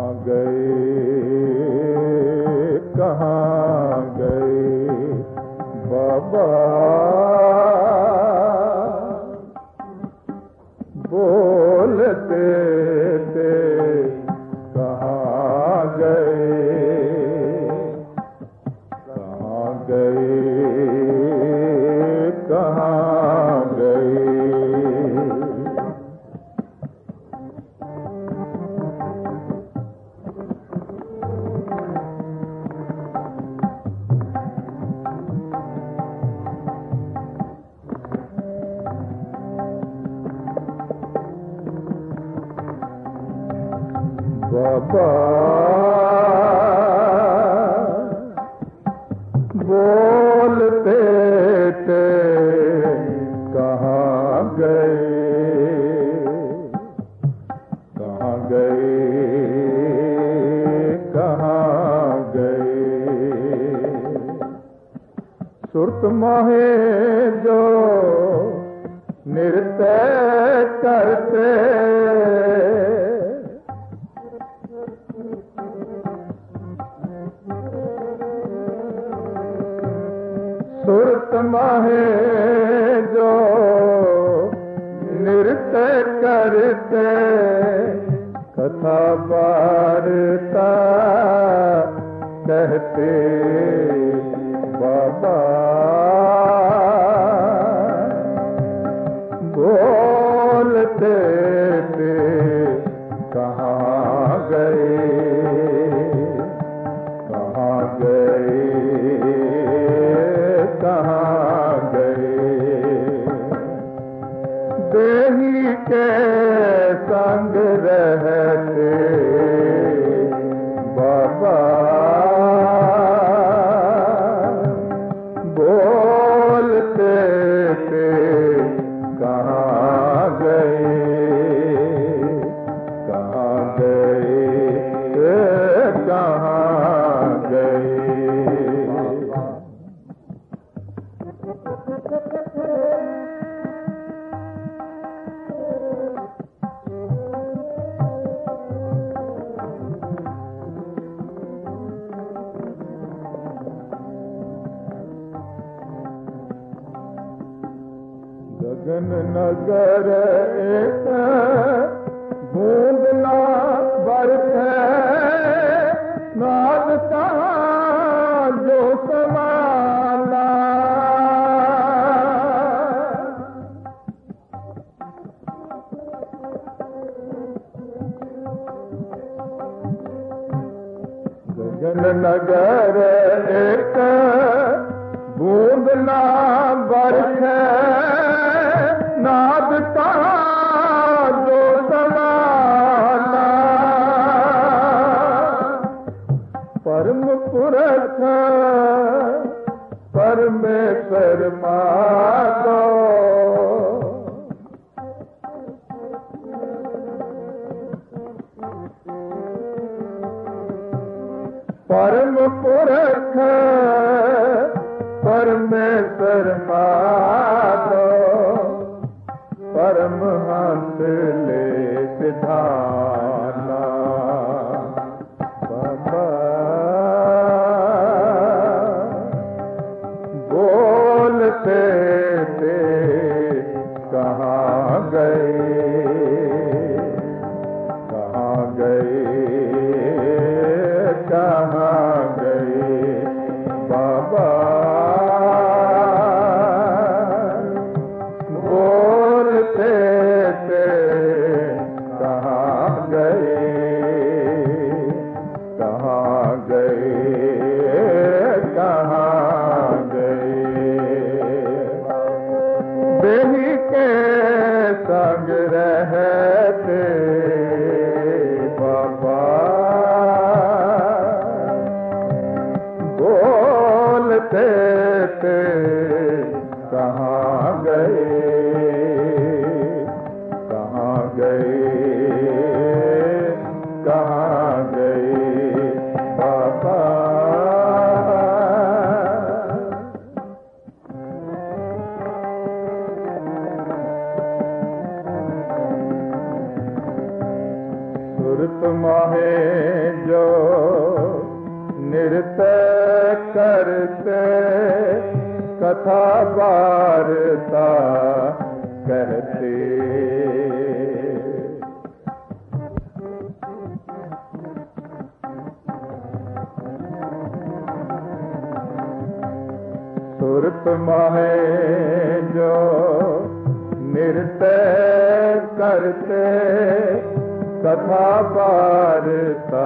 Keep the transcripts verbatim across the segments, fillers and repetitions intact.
बाबा बोलते थे कहाँ गए, कहाँ गए, कहाँ गए। सुरत माहे जो नृत्य करते, सुरत माहे जो नृत्य करते, कथा वार्ता कहते बाबा बोलते थे कहाँ गए, कहाँ गए, कहाँ गए। देही के संग रहते बाबा बोलते थे कहाँ गए, कहाँ गए, कहाँ गए। गगन नगर एक बूंद ना बरसे, नाद का जो समाना। गगन नगर एक बूंद ना बरसे, नाद का जो समाना। परम पुरख परमेश्वर मानो, परम पुरख परमेश्वर मानो, परमहंस ले सिधाना। बाबा बोलते थे कहाँ गए, कहाँ गए, कहाँ गए। बाबा बोलते थे कहाँ माहे जो नृत्य करते कथा वार्ता कहते। सुरत माहे जो नृत्य करते कथा वार्ता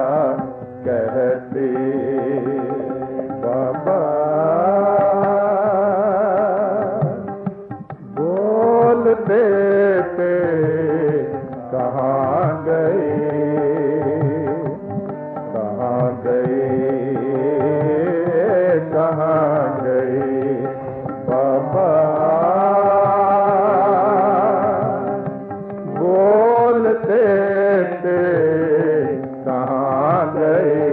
कहते। बाबा बोलते थे कहाँ गए, कहाँ गए, कहाँ गए बाबा। बोलते थे कहाँ गए,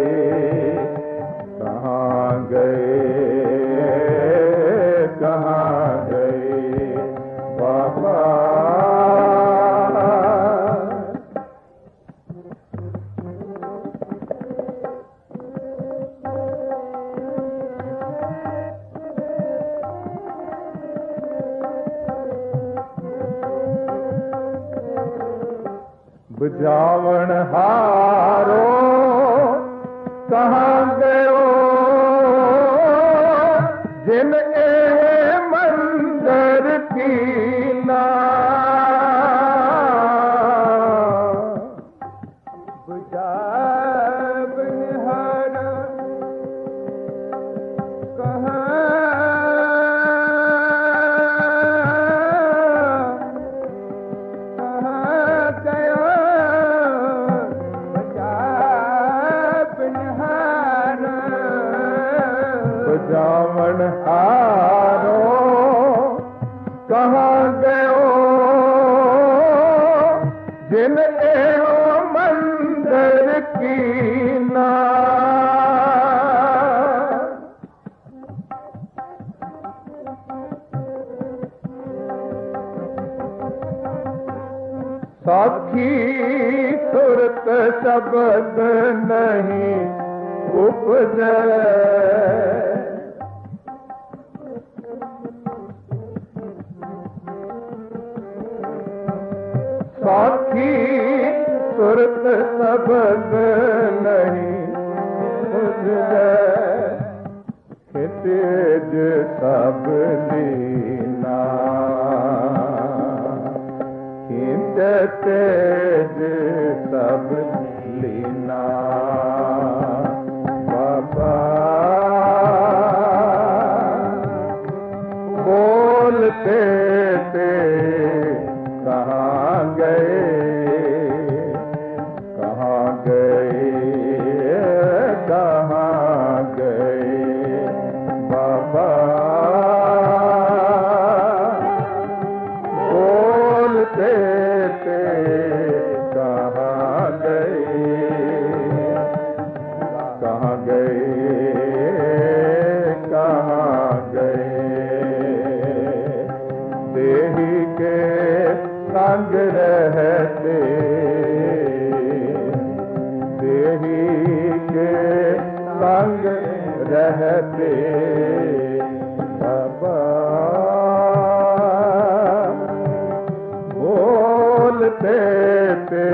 कहाँ गए, कहाँ गए बाबा। बुझावण हारो कहाँ गयो, जिन ए मंदिर की ना। बुझावण हारो कहाँ जावन हारो कहाँ गयो, जिन एहो मंदिर की ना। साखी सुरत शब्द नहीं उपजे, साखी सुरत शब्द नहीं उपजे। तेज सब लीना, तेज सब लीना बाबा। बोलते थे कहाँ गए, कहाँ गए, कहाँ गए बाबा। बोलते थे कहाँ गए, कहाँ गए, कहाँ गए। देही के संग रहते, देही के संग रहते बाबा। बोलते थे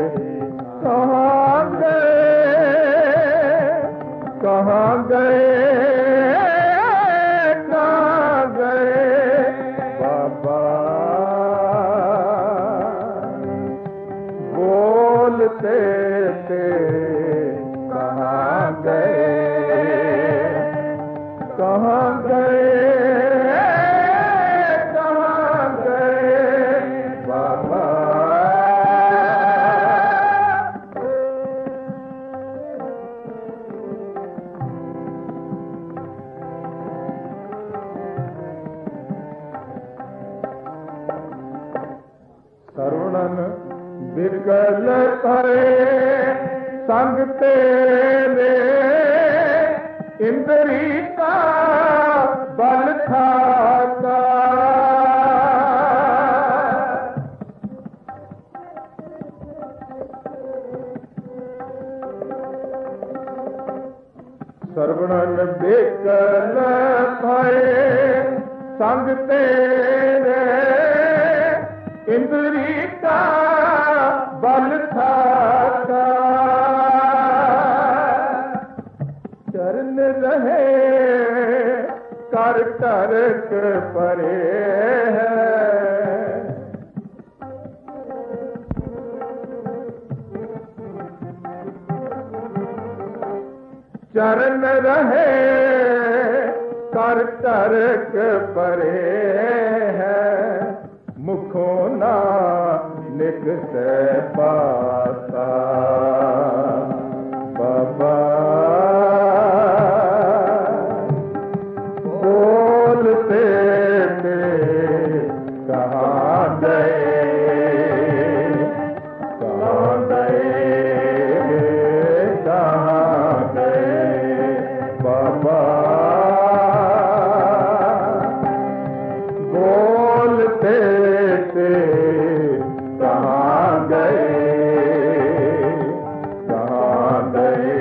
कहाँ गए, कहाँ गए, कहाँ गए बाबा। बोलते थे कहाँ गए, कहाँ गए, कहाँ गए बाबा। करुणन बिरगल करे संग तेरे, इंद्री का बल था। ਸਰਵਣਨ ਬਿਕਲ ਭਏ ਸੰਗ ਤੇਰੇ ਇੰਦਰੀ ਕਾ ਬਲ ਥਾਕਾ ਚਰਨ ਰਹੇ ਕਰ ਟਰਕ ਪਰੇ ਹੈ ਚਰਨ ਰਹੇ ਕਰ ਟਰਕ ਪਰੇ ਹੈ ਮੁਖੋਂ ਨਾ ਨਿਕਸੈ ਪਾਸਾ ਬਾਬਾ ਬੋਲਤੇ ਤੇ ਕਹਾਂ ਗਏ ਕਹਾਂ ਗਏ ਕਹਾਂ ਗਏ ਬਾਬਾ ਬੋਲਤੇ ਤੇ ਕਹਾਂ ਗਏ ਕਹਾਂ ਗਏ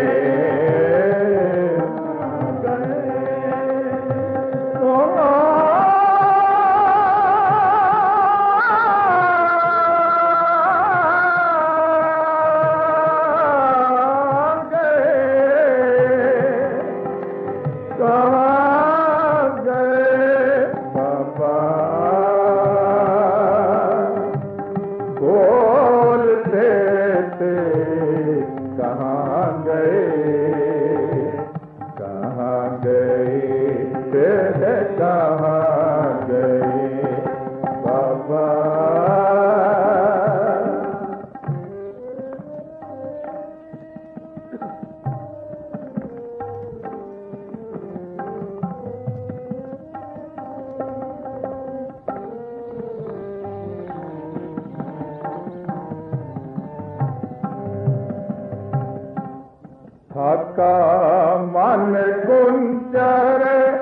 ਥਾਕਾ ਮਨ ਗੁੰਜਰ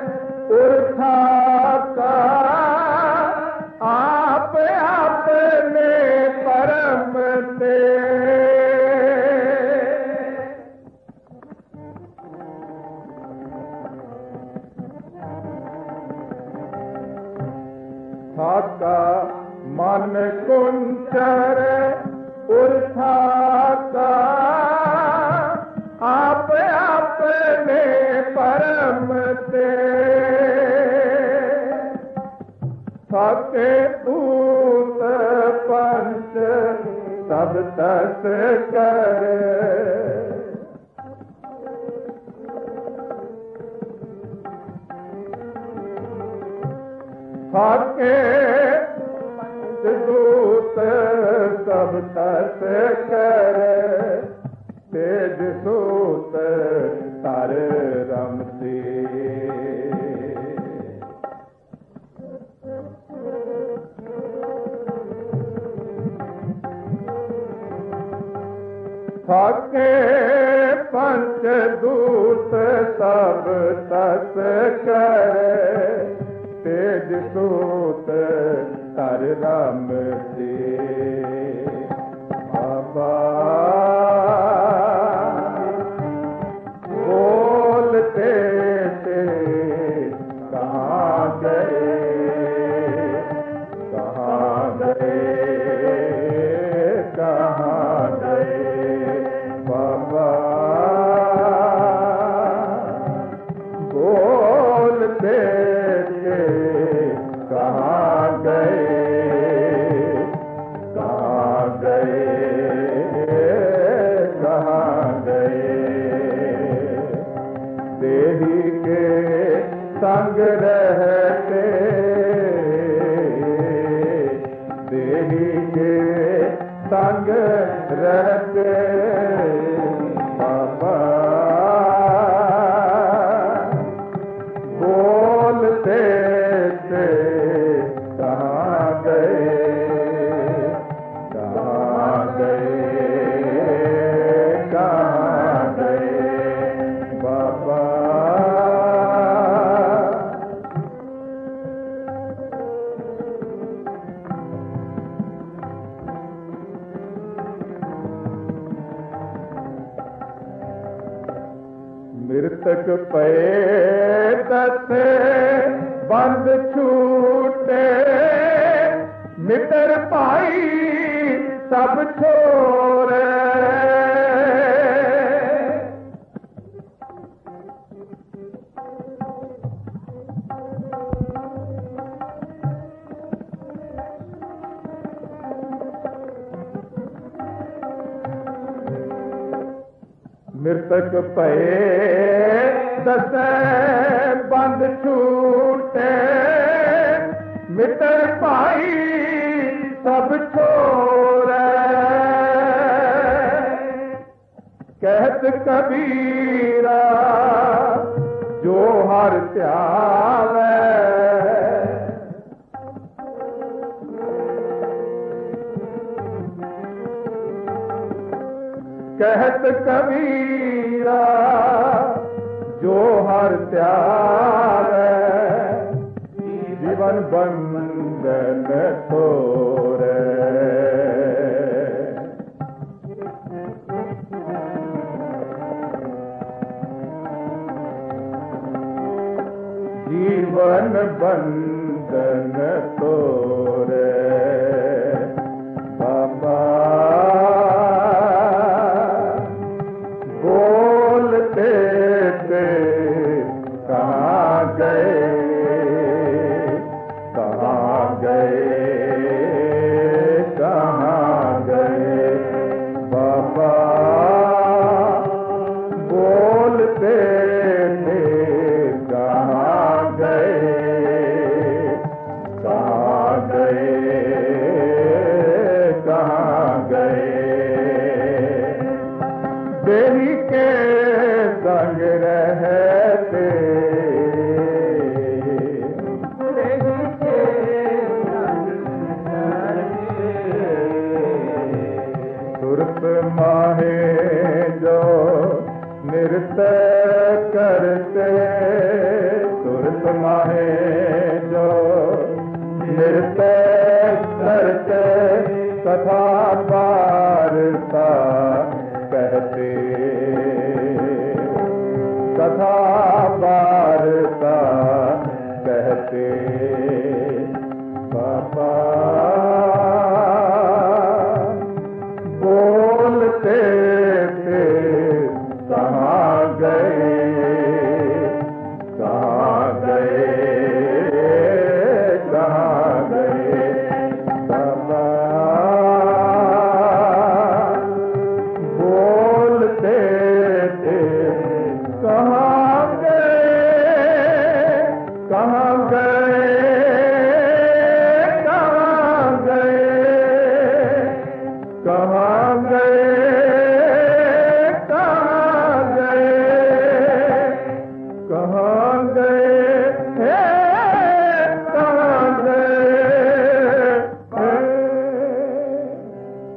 ਉਰਥਾਕਾ ਆਪ ਆਪਣੇ ਪਰਮ ਤੇ ਥਾਕਾ ਮਨ ਗੁੰਜਰ ਉਰਥਾਕਾ आप अपने परम ते थाके दूत पंच सब तस करे थाके दूत सब तस करे तेज सूत तर रमती थाके पंच दूत सब तस करे तेज सूत तर रमती बाबा बोलते थे कहाँ गए कहाँ गए कहाँ गए बाबा बोलते थे कहाँ गए कहाँ गए कहाँ गए देही के संग रहते देही के संग रहते बाबा बोलते थे कहाँ गए कहाँ गए कहाँ गए बाबा मृतक पे दसे बंद छूटे, मित्र भाई सब छोरे। मृतक पे दसे बंद छूटे, मित्र भाई सब छोरे। कहत कबीरा जो हर त्यावे, कहत कबीरा जो हर त्यावे, जीवन बंधन तोरे। जीवन बंधन तोरे। बाबा बोलते थे कहाँ गए, कहाँ गए, कहाँ गए। बाबा बोलते थे कहाँ गए, कहाँ गए, कहाँ गए। देही के संग रहते, देही के संग रहते। सुरत माहे जो नृत्य करते, सुरत माहे जो नृत्य करते। कथा वार्ता कहते, कथा वार्ता कहते। बाबा बोलते थे कहाँ गए, कहाँ गए, कहाँ गए। बाबा बोलते थे कहाँ गए, कहाँ